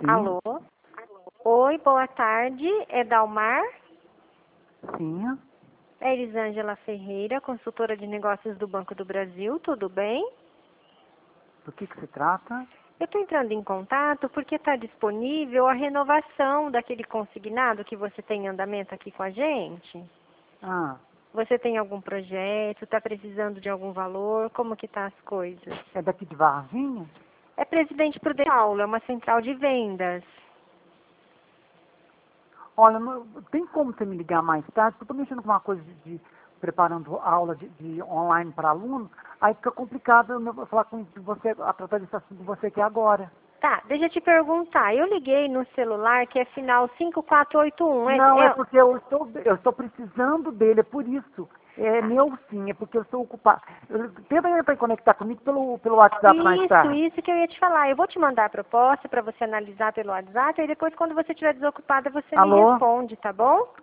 Alô? Oi, boa tarde. É Dalmar? Sim. É Elisângela Ferreira, consultora de negócios do Banco do Brasil. Tudo bem? Do que se trata? Eu estou entrando em contato porque está disponível a renovação daquele consignado que você tem em andamento aqui com a gente. Ah, Você tem algum projeto? Está precisando de algum valor? Como que tá as coisas? é daqui de Varginha? É Presidente Prudente, é uma central de vendas. Olha, tem como você me ligar mais tarde? Porque eu estou mexendo com uma coisa preparando aula de online para aluno, aí fica complicado eu falar com você, a tratar desse assunto com você aqui agora. Tá, deixa eu te perguntar. Eu liguei no celular que é final 5481. Não, é porque eu estou precisando dele, é por isso. É meu sim, é porque eu estou ocupado. Tenta entrar em conectar comigo pelo WhatsApp mais tarde. Isso que eu ia te falar. Eu vou te mandar a proposta para você analisar pelo WhatsApp e depois, quando você estiver desocupada, você me Alô? responde, tá bom?